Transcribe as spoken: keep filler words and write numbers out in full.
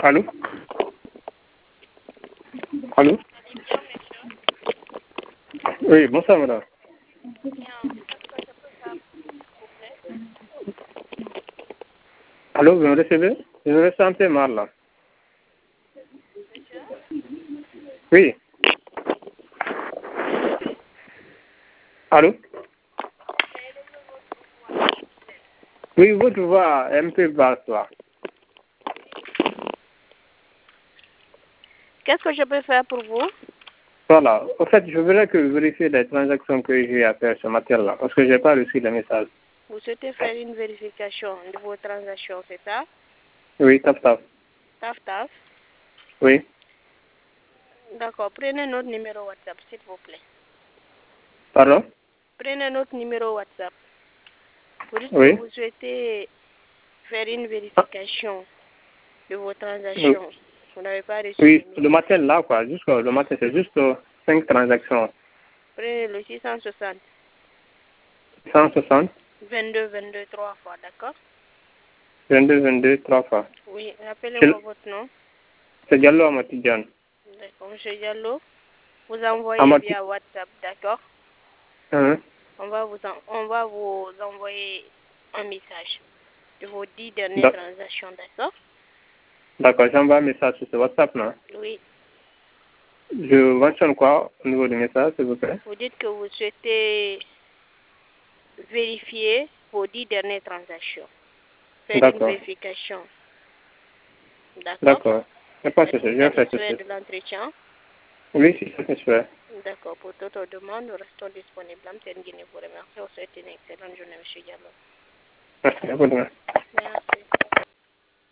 Allô? Allô? Oui, bonsoir madame. Allô, vous me recevez? Je me sens un peu mal là. Oui. Allô? Oui, votre voix est un peu basse là. Qu'est-ce que je peux faire pour vous? Voilà. En fait, je voudrais que vous vérifiez les transactions que j'ai à faire ce matin-là, parce que je n'ai pas reçu le message. Vous souhaitez faire une vérification de vos transactions, c'est ça? Oui, taf taf. Taf, taf. Oui. D'accord. Prenez notre numéro WhatsApp, s'il vous plaît. Pardon? Prenez notre numéro WhatsApp. Vous dites Oui. que vous souhaitez faire une vérification de vos transactions. Vous n'avez pas reçu Oui, le le message. matin là, quoi. Jusqu'au le matin, c'est juste euh, cinq transactions. Prenez le six cent soixante. cent soixante, vingt-deux, vingt-deux, trois fois, d'accord? vingt-deux, vingt-deux, trois fois. Oui, rappelez-moi votre nom. C'est Diallo Amatidjan. D'accord, monsieur Diallo. Vous envoyez Amati. via WhatsApp, d'accord? Hein? On va vous en- on va vous envoyer un message de vos dix dernières D'ac- transactions, d'accord? D'accord, j'envoie un message sur ce WhatsApp là. Oui. Je mentionne quoi au niveau du message, s'il vous plaît? Vous dites que vous souhaitez vérifier vos dix dernières transactions. Faire une D'accord. vérification. D'accord? D'accord. C'est pas Êtes-vous ceci, je vais faire satisfait ceci. de l'entretien? Oui, si satisfait. D'accord. Pour toute demande, nous restons disponibles. Amten Guinée vous remercie. Vous souhaitez une excellente journée, monsieur Diallo. Merci, à vous demain. Merci.